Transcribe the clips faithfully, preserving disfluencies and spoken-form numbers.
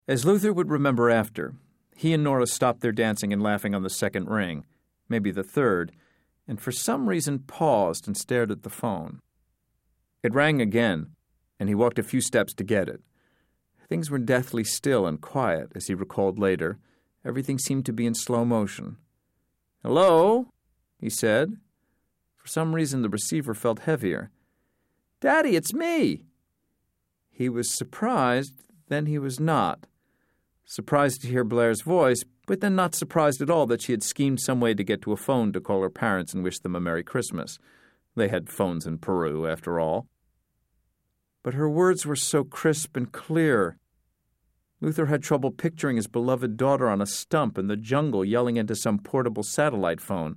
As Luther would remember after, he and Nora stopped their dancing and laughing on the second ring, maybe the third, and for some reason paused and stared at the phone. It rang again, and he walked a few steps to get it. Things were deathly still and quiet, as he recalled later. Everything seemed to be in slow motion. "Hello?" he said. For some reason, the receiver felt heavier. "Daddy, it's me!" He was surprised, then he was not. Surprised to hear Blair's voice, but then not surprised at all that she had schemed some way to get to a phone to call her parents and wish them a Merry Christmas. They had phones in Peru, after all. But her words were so crisp and clear. Luther had trouble picturing his beloved daughter on a stump in the jungle yelling into some portable satellite phone.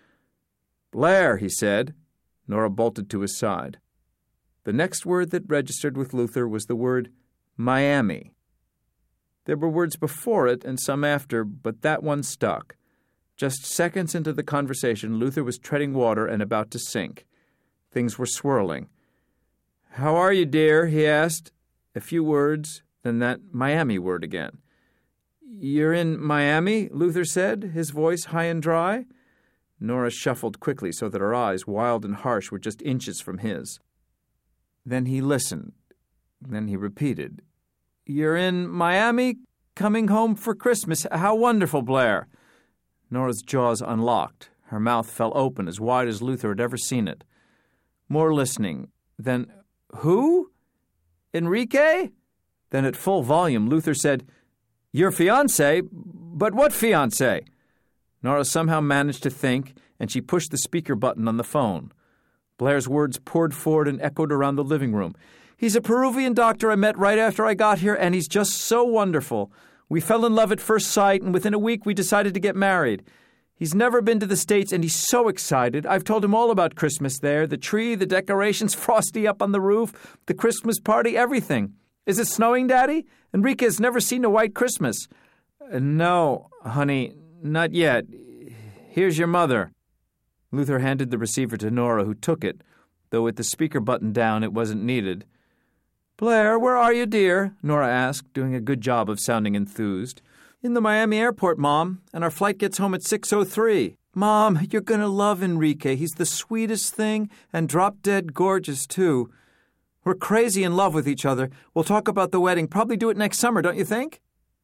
"Blair," he said. Nora bolted to his side. The next word that registered with Luther was the word Miami. There were words before it and some after, but that one stuck. Just seconds into the conversation, Luther was treading water and about to sink. Things were swirling. "How are you, dear?" he asked. A few words, then that Miami word again. "You're in Miami?" Luther said, his voice high and dry. Nora shuffled quickly so that her eyes, wild and harsh, were just inches from his. Then he listened. Then he repeated, "You're in Miami? Coming home for Christmas? How wonderful, Blair!" Nora's jaws unlocked. Her mouth fell open, as wide as Luther had ever seen it. More listening. Then, "Who? Enrique?" Then at full volume, Luther said, "Your fiancé? But what fiancé?" Nora somehow managed to think, and she pushed the speaker button on the phone. Blair's words poured forward and echoed around the living room. "He's a Peruvian doctor I met right after I got here, and he's just so wonderful. We fell in love at first sight, and within a week we decided to get married. He's never been to the States, and he's so excited. I've told him all about Christmas there, the tree, the decorations, Frosty up on the roof, the Christmas party, everything. Is it snowing, Daddy? Enrique has never seen a white Christmas." Uh, "No, honey, not yet. Here's your mother." Luther handed the receiver to Nora, who took it, though with the speaker button down it wasn't needed. "Blair, where are you, dear?" Nora asked, doing a good job of sounding enthused. "In the Miami airport, Mom, and our flight gets home at six oh three. Mom, you're going to love Enrique. He's the sweetest thing, and drop-dead gorgeous, too. We're crazy in love with each other. We'll talk about the wedding. Probably do it next summer, don't you think?"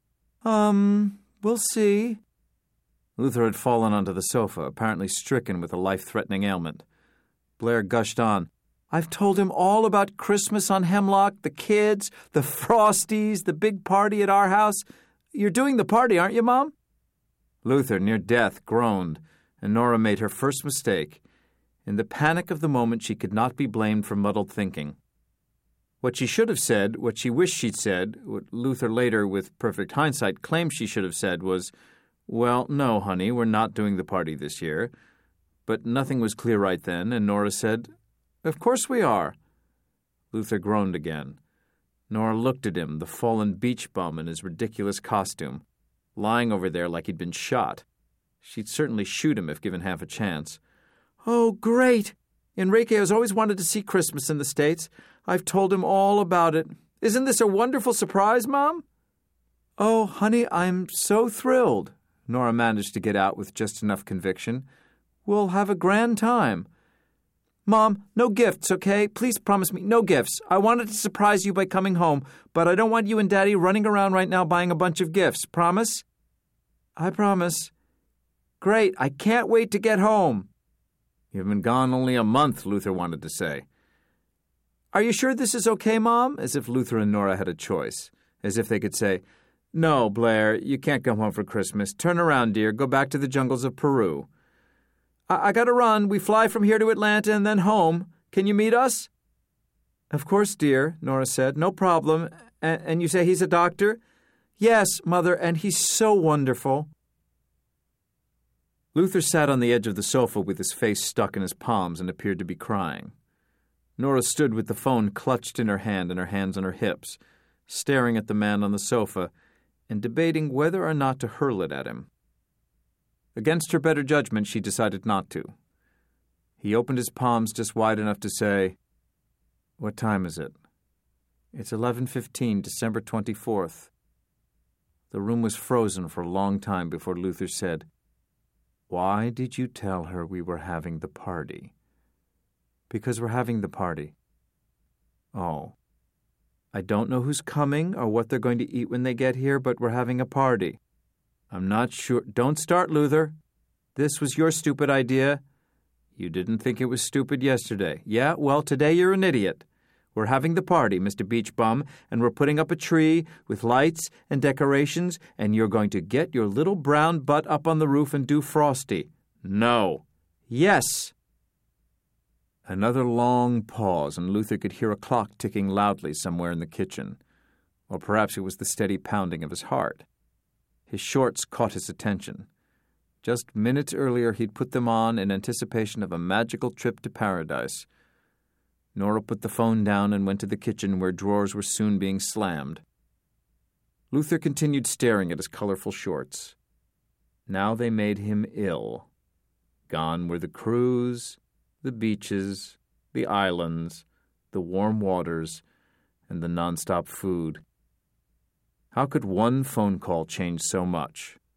Um, we'll see." Luther had fallen onto the sofa, apparently stricken with a life-threatening ailment. Blair gushed on. "I've told him all about Christmas on Hemlock, the kids, the Frosties, the big party at our house. You're doing the party, aren't you, Mom?" Luther, near death, groaned, and Nora made her first mistake. In the panic of the moment, she could not be blamed for muddled thinking. What she should have said, what she wished she'd said, what Luther later, with perfect hindsight, claimed she should have said was, "Well, no, honey, we're not doing the party this year." But nothing was clear right then, and Nora said, "Of course we are." Luther groaned again. Nora looked at him, the fallen beach bum in his ridiculous costume, lying over there like he'd been shot. She'd certainly shoot him if given half a chance. "Oh, great! Enrique has always wanted to see Christmas in the States. I've told him all about it. Isn't this a wonderful surprise, Mom?" "Oh, honey, I'm so thrilled," Nora managed to get out with just enough conviction. "We'll have a grand time." "Mom, no gifts, okay? Please promise me, no gifts. I wanted to surprise you by coming home, but I don't want you and Daddy running around right now buying a bunch of gifts. Promise?" "I promise." "Great, I can't wait to get home." "You've been gone only a month," Luther wanted to say. "Are you sure this is okay, Mom?" As if Luther and Nora had a choice. As if they could say, "No, Blair, you can't come home for Christmas. Turn around, dear. Go back to the jungles of Peru." I, I gotta run. We fly from here to Atlanta and then home. Can you meet us?" "Of course, dear," Nora said. "No problem. A- and you say he's a doctor?" "Yes, Mother, and he's so wonderful." Luther sat on the edge of the sofa with his face stuck in his palms and appeared to be crying. Nora stood with the phone clutched in her hand and her hands on her hips, staring at the man on the sofa and debating whether or not to hurl it at him. Against her better judgment, she decided not to. He opened his palms just wide enough to say, "What time is it?" "It's eleven fifteen, December twenty-fourth. The room was frozen for a long time before Luther said, "Why did you tell her we were having the party?" "Because we're having the party." "Oh. I don't know who's coming or what they're going to eat when they get here, but we're having a party." "I'm not sure—" "Don't start, Luther. This was your stupid idea. You didn't think it was stupid yesterday. Yeah, well, today you're an idiot. We're having the party, Mister Beach Bum, and we're putting up a tree with lights and decorations, and you're going to get your little brown butt up on the roof and do Frosty." "No." "Yes." Another long pause, and Luther could hear a clock ticking loudly somewhere in the kitchen. Or perhaps it was the steady pounding of his heart. His shorts caught his attention. Just minutes earlier he'd put them on in anticipation of a magical trip to paradise. Nora put the phone down and went to the kitchen where drawers were soon being slammed. Luther continued staring at his colorful shorts. Now they made him ill. Gone were the cruise, the beaches, the islands, the warm waters, and the nonstop food. How could one phone call change so much?